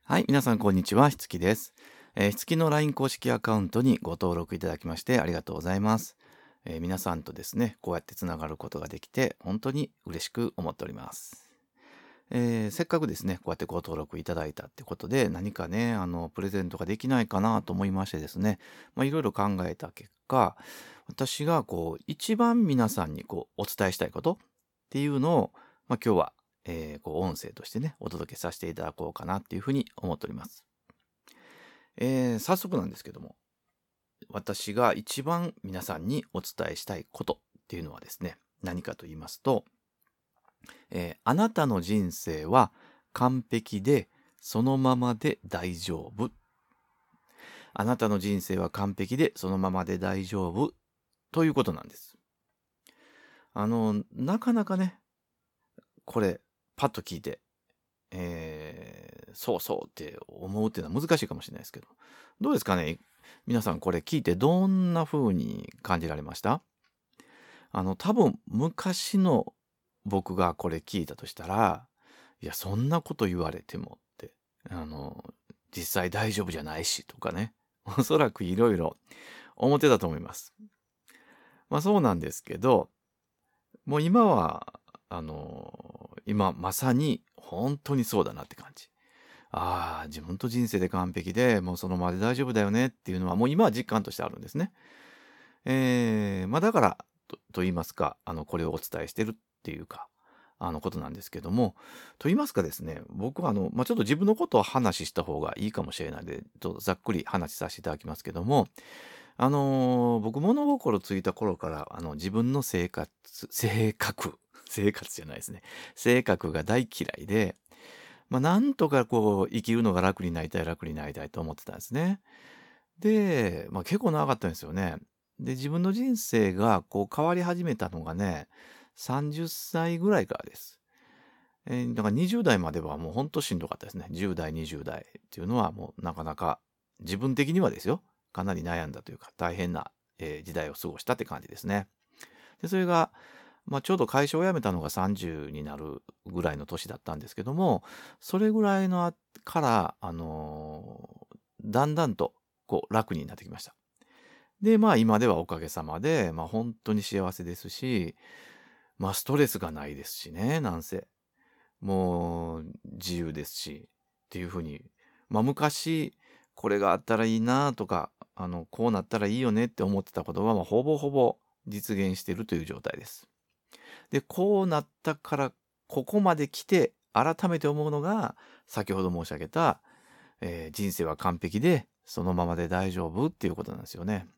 はい、皆さんこんにちは、ひつきです。ひつきの LINE 公式アカウントにご登録いただきましてありがとうございます。皆さんとですね、こうやってつながることができて本当に嬉しく思っております。せっかくですね、こうやってご登録いただいたってことで、何かね、プレゼントができないかなと思いましてですね、いろいろ考えた結果、私が一番皆さんにお伝えしたいことっていうのを、今日は、音声としてね、お届けさせていただこうかなっていうふうに思っております。早速なんですけども、私が一番皆さんにお伝えしたいことっていうのはですね、何かと言いますと、あなたの人生は完璧でそのままで大丈夫。あなたの人生は完璧でそのままで大丈夫ということなんです。なかなかね、これ、パッと聞いて、そうそうって思うっていうのは難しいかもしれないですけど、どうですかね、皆さんこれ聞いてどんな風に感じられました？多分昔の僕がこれ聞いたとしたら、いや、そんなこと言われてもって、あの、実際大丈夫じゃないしとかね、おそらくいろいろ思ってたと思います。そうなんですけど、もう今は、今まさに本当にそうだなって感じ。ああ、自分と人生で完璧で、もうそのままで大丈夫だよねっていうのは、もう今は実感としてあるんですね。だからと言いますか、これをお伝えしてるっていうか、ことなんですけども、と言いますかですね、僕はちょっと自分のことを話した方がいいかもしれないので、ちょっとざっくり話させていただきますけども、僕物心ついた頃から、自分の生活じゃないですね。性格が大嫌いで、なんとか生きるのが楽になりたいと思ってたんですね。で、結構長かったんですよね。で、自分の人生が変わり始めたのがね、30歳ぐらいからです。だから20代まではもうほんとしんどかったですね。10代、20代っていうのはもうなかなか自分的にはですよ、かなり悩んだというか大変な、時代を過ごしたって感じですね。で、それが、ちょうど会社を辞めたのが30になるぐらいの年だったんですけども、それぐらいのから、だんだんと楽になってきました。で、今ではおかげさまで、本当に幸せですし、ストレスがないですしね、なんせ。もう自由ですし、っていう風に、昔これがあったらいいなとか、こうなったらいいよねって思ってたことは、ほぼほぼ実現しているという状態です。で、こうなったから、ここまで来て改めて思うのが、先ほど申し上げた、人生は完璧で、そのままで大丈夫っていうことなんですよね。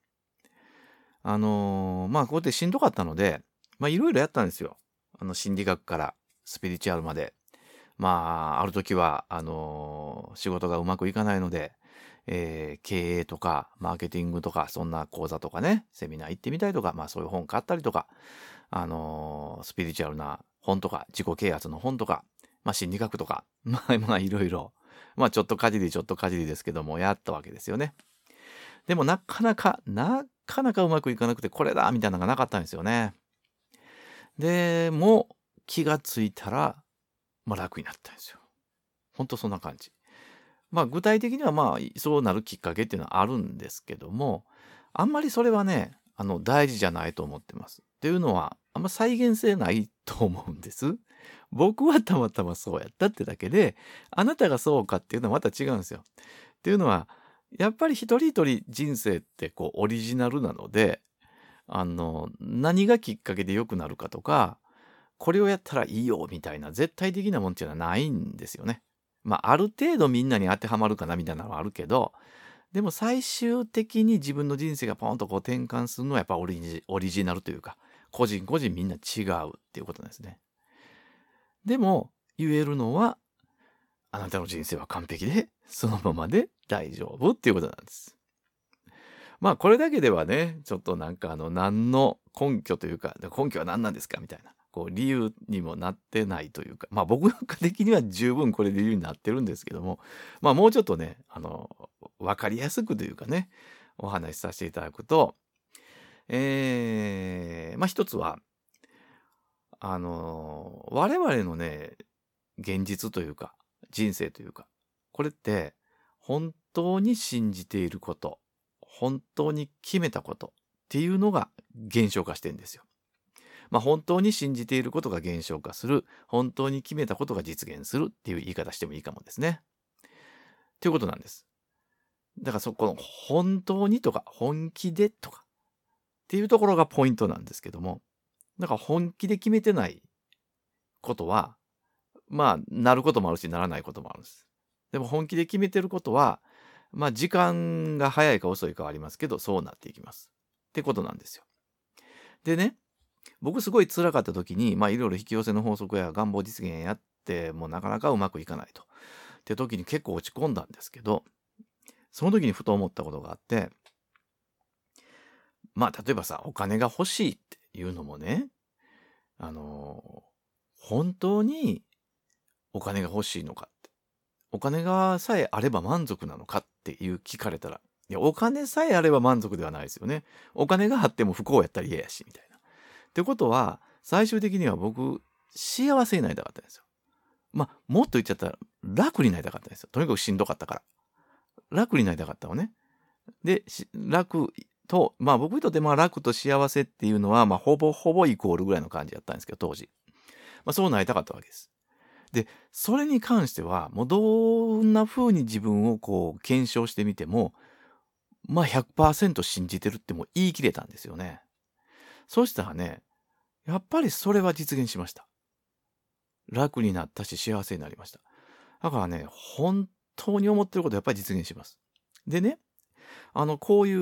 こうやってしんどかったので、いろいろやったんですよ。心理学からスピリチュアルまで。ある時は、仕事がうまくいかないので、経営とか、マーケティングとか、そんな講座とかね、セミナー行ってみたりとか、そういう本買ったりとか、スピリチュアルな本とか、自己啓発の本とか、心理学とか、いろいろ、ちょっとかじりちょっとかじりですけども、やったわけですよね。でもなかなかうまくいかなくて、これだみたいなのがなかったんですよね。で、もう気がついたら、楽になったんですよ。ほんとそんな感じ。具体的にはそうなるきっかけっていうのはあるんですけども、あんまりそれはね、大事じゃないと思ってます。っていうのは、あんま再現性ないと思うんです。僕はたまたまそうやったってだけで、あなたがそうかっていうのはまた違うんですよ。っていうのは、やっぱり一人一人人生ってオリジナルなので、何がきっかけで良くなるかとか、これをやったらいいよみたいな絶対的なもんっていうのはないんですよね。ある程度みんなに当てはまるかなみたいなのはあるけど、でも最終的に自分の人生がポンと転換するのはやっぱオリジナルというか、個人個人みんな違うっていうことなんですね。でも、言えるのは、あなたの人生は完璧で、そのままで大丈夫っていうことなんです。これだけではね、ちょっと何の根拠というか、根拠は何なんですかみたいな、理由にもなってないというか、僕なんか的には十分これで理由になってるんですけども、もうちょっとね、わかりやすくというかね、お話しさせていただくと、一つは、我々のね、現実というか、人生というか、 これって、本当に信じていること、本当に決めたことっていうのが現象化してるんですよ。本当に信じていることが現象化する、本当に決めたことが実現するっていう言い方してもいいかもですね。ということなんです。だからそこの本当にとか本気でとかっていうところがポイントなんですけども、だから本気で決めてないことは、なることもあるし、ならないこともあるんです。でも本気で決めてることは、時間が早いか遅いかはありますけど、そうなっていきます。ってことなんですよ。でね、僕すごい辛かった時に、いろいろ引き寄せの法則や願望実現やって、もうなかなかうまくいかないと。って時に結構落ち込んだんですけど、その時にふと思ったことがあって、例えばさ、お金が欲しいっていうのもね、本当にお金が欲しいのかって。お金がさえあれば満足なのかっていう聞かれたら、いや、お金さえあれば満足ではないですよね。お金があっても不幸やったら嫌やし、みたいな。ってことは、最終的には僕、幸せになりたかったんですよ。もっと言っちゃったら、楽になりたかったんですよ。とにかくしんどかったから。楽になりたかったのね。で、楽と、僕にとって楽と幸せっていうのは、ほぼほぼイコールぐらいの感じだったんですけど、当時。そうなりたかったわけです。で、それに関しては、もうどんな風に自分を検証してみても、100% 信じてるってもう言い切れたんですよね。そうしたらね、やっぱりそれは実現しました。楽になったし幸せになりました。だからね、本当に思ってることやっぱり実現します。でね、こういう、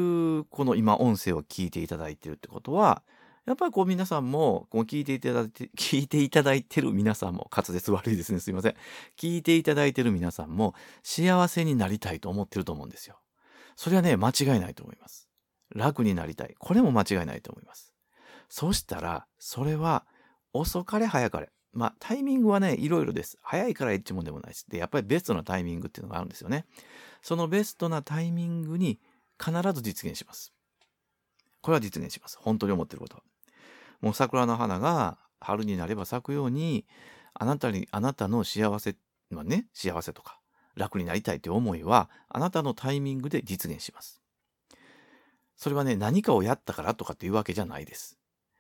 この今音声を聞いていただいてるってことは、やっぱり皆さんも、聞いていただいてる皆さんも、滑舌悪いですね、すいません。聞いていただいてる皆さんも、幸せになりたいと思ってると思うんですよ。それはね、間違いないと思います。楽になりたい。これも間違いないと思います。そうしたら、それは、遅かれ早かれ。タイミングはね、いろいろです。早いから一もんでもないです。で、やっぱりベストなタイミングっていうのがあるんですよね。そのベストなタイミングに必ず実現します。これは実現します。本当に思ってることは。もう桜の花が春になれば咲くように、あなたの幸せ、幸せとか楽になりたいという思いは、あなたのタイミングで実現します。それはね、何かをやったからとかっていうわけじゃないです。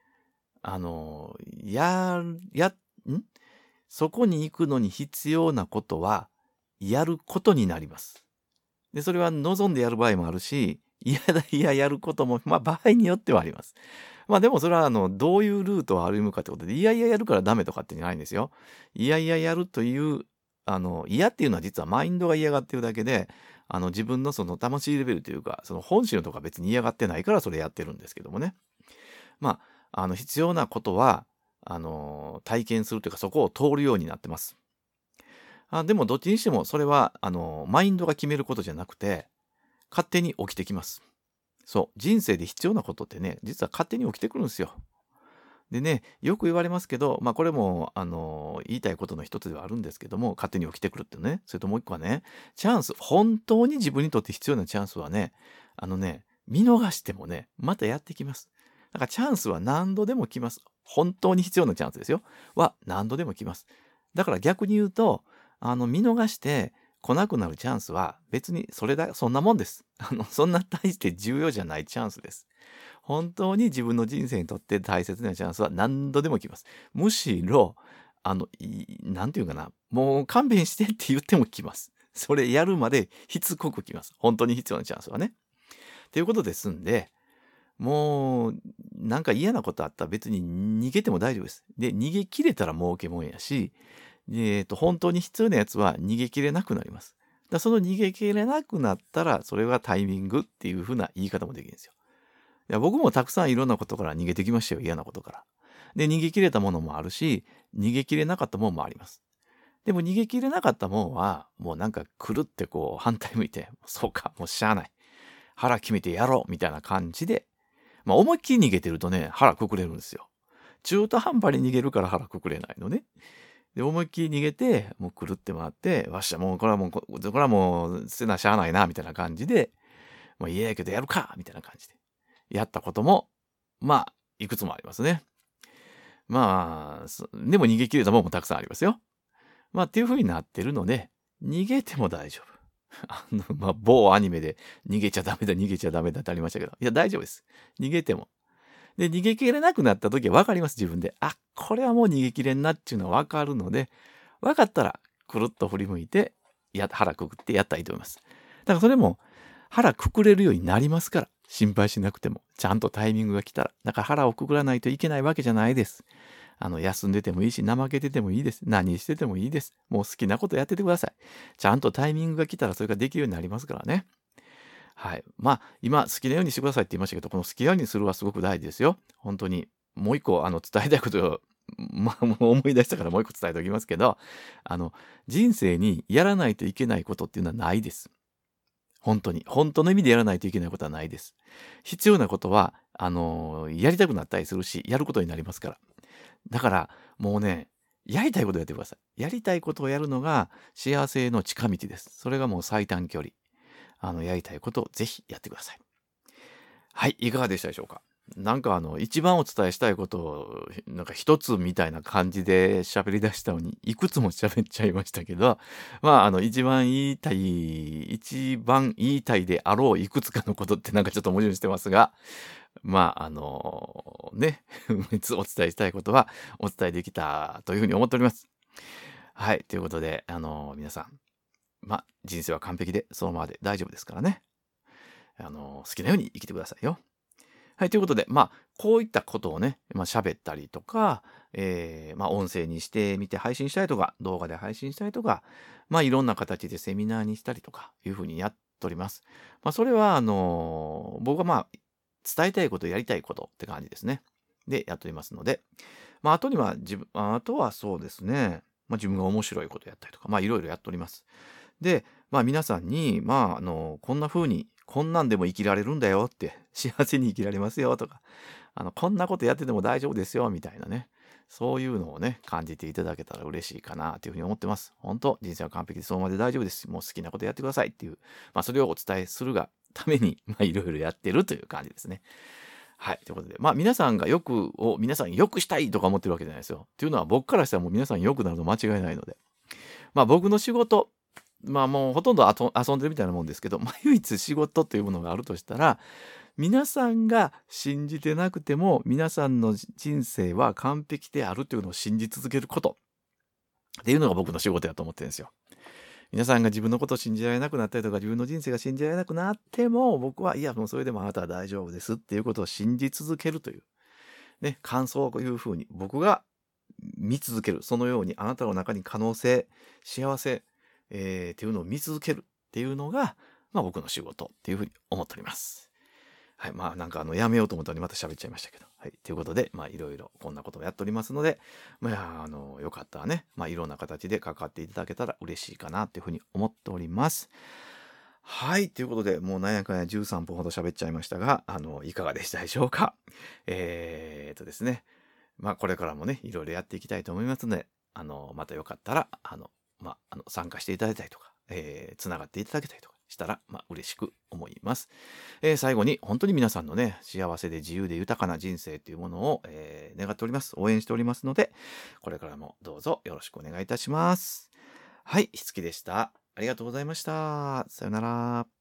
そこに行くのに必要なことは、やることになります。で、それは望んでやる場合もあるし、やることも、場合によってはあります。でもそれは、どういうルートを歩むかってことで、やるからダメとかってじゃないんですよ。やるという、嫌っていうのは実はマインドが嫌がってるだけで、自分のその魂レベルというか、その本心のとか別に嫌がってないからそれやってるんですけどもね。必要なことは、体験するというか、そこを通るようになってます。でもどっちにしてもそれはマインドが決めることじゃなくて勝手に起きてきます。そう、人生で必要なことってね、実は勝手に起きてくるんですよ。でね、よく言われますけど、これも言いたいことの一つではあるんですけども、勝手に起きてくるってね。それともう一個はね、チャンス、本当に自分にとって必要なチャンスはね、見逃してもね、またやってきます。だからチャンスは何度でも来ます。本当に必要なチャンスですよ。は何度でも来ます。だから逆に言うと、見逃して来なくなるチャンスは別にそんなもんです。そんな大して重要じゃないチャンスです。本当に自分の人生にとって大切なチャンスは何度でも来ます。むしろ、なんていうかな、もう勘弁してって言っても来ます。それやるまでしつこく来ます。本当に必要なチャンスはね。ということですんで、もう、なんか嫌なことあったら別に逃げても大丈夫です。で、逃げ切れたら儲けもんやし、本当に必要なやつは逃げ切れなくなります。その逃げ切れなくなったら、それはタイミングっていう風な言い方もできるんですよ。僕もたくさんいろんなことから逃げてきましたよ。嫌なことから。で、逃げ切れたものもあるし、逃げ切れなかったものもあります。でも逃げ切れなかったものは、もうなんかくるって反対向いて、そうか、もうしゃあない。腹決めてやろうみたいな感じで、思いっきり逃げてるとね、腹くくれるんですよ。中途半端に逃げるから腹くくれないのね。で、思いっきり逃げて、もうくるって回って、わっしゃ、もうこれはもう、せなしゃあないな、みたいな感じで、嫌やけどやるかみたいな感じで。やったことも、いくつもありますね。でも逃げ切れたものもたくさんありますよ。っていう風になってるので、逃げても大丈夫。 某アニメで逃げちゃダメだ、逃げちゃダメだってありましたけど、いや、大丈夫です。逃げても。で、逃げきれなくなった時は分かります、自分で。あ、これはもう逃げきれんなっていうのは分かるので、分かったら、くるっと振り向いて、腹くくってやったらいいと思います。だからそれも、腹くくれるようになりますから、心配しなくても、ちゃんとタイミングが来たら。だから腹をくくらないといけないわけじゃないです。休んでてもいいし、怠けててもいいです。何しててもいいです。もう好きなことやっててください。ちゃんとタイミングが来たらそれができるようになりますからね。はい。今、好きなようにしてくださいって言いましたけど、この好きなようにするはすごく大事ですよ。本当に。もう一個、伝えたいことを、もう思い出したからもう一個伝えておきますけど、人生にやらないといけないことっていうのはないです。本当に。本当の意味でやらないといけないことはないです。必要なことは、やりたくなったりするし、やることになりますから。だから、もうね、やりたいことやってください。やりたいことをやるのが幸せの近道です。それがもう最短距離。やりたいことをぜひやってください。はい、いかがでしたでしょうか。なんか一番お伝えしたいことを、なんか一つみたいな感じで喋り出したのに、いくつも喋っちゃいましたけど、一番言いたいであろういくつかのことってなんかちょっと矛盾してますが、ね、お伝えしたいことはお伝えできたというふうに思っております。はい、ということで、皆さん、人生は完璧で、そのままで大丈夫ですからね。好きなように生きてくださいよ。はい、ということで、こういったことをね、喋ったりとか、音声にしてみて配信したりとか、動画で配信したりとか、いろんな形でセミナーにしたりとか、いうふうにやっております。それは、僕が伝えたいこと、やりたいことって感じですね。で、やっておりますので、あとはそうですね、自分が面白いことやったりとか、いろいろやっております。で、皆さんに、こんな風に、こんなんでも生きられるんだよって、幸せに生きられますよとか、こんなことやってても大丈夫ですよみたいなね、そういうのをね、感じていただけたら嬉しいかなというふうに思ってます。本当、人生は完璧でそのままで大丈夫です。もう好きなことやってくださいっていう、それをお伝えするがために、いろいろやってるという感じですね。はい。ということで、皆さん良くしたいとか思ってるわけじゃないですよ。っていうのは僕からしたらもう皆さん良くなるの間違いないので。僕の仕事、もうほとんど遊んでるみたいなもんですけど、唯一仕事というものがあるとしたら、皆さんが信じてなくても、皆さんの人生は完璧であるというのを信じ続けることっていうのが僕の仕事だと思ってるんですよ。皆さんが自分のことを信じられなくなったりとか、自分の人生が信じられなくなっても、僕は、いや、もうそれでもあなたは大丈夫ですっていうことを信じ続けるという、ね、感想をこういうふうに僕が見続ける。そのようにあなたの中に可能性、幸せ、っていうのを見続けるっていうのが、僕の仕事っていうふうに思っております。はい。なんかやめようと思ったのにまた喋っちゃいましたけど。はい。ということで、いろいろこんなことをやっておりますので、よかったらね、いろんな形で関わっていただけたら嬉しいかなっていうふうに思っております。はい。ということで、もうなんやかんや13分ほど喋っちゃいましたが、いかがでしたでしょうか。ですね。これからもね、いろいろやっていきたいと思いますので、またよかったら、参加していただいたりとか、つながっていただけたりとかしたら、嬉しく思います。最後に、本当に皆さんのね、幸せで自由で豊かな人生というものを、願っております。応援しておりますので、これからもどうぞよろしくお願いいたします。はい、しつきでした。ありがとうございました。さよなら。